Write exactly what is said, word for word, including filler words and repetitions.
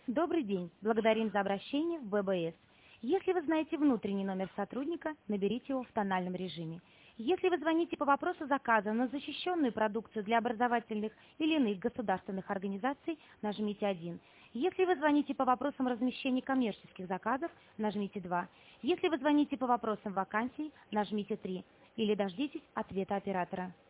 Добрый день. Благодарим за обращение в бэ бэ эс. Если вы знаете внутренний номер сотрудника, наберите его в тональном режиме. Если вы звоните по вопросу заказа на защищенную продукцию для образовательных или иных государственных организаций, нажмите один. Если вы звоните по вопросам размещения коммерческих заказов, нажмите два. Если вы звоните по вопросам вакансий, нажмите три. Или дождитесь ответа оператора.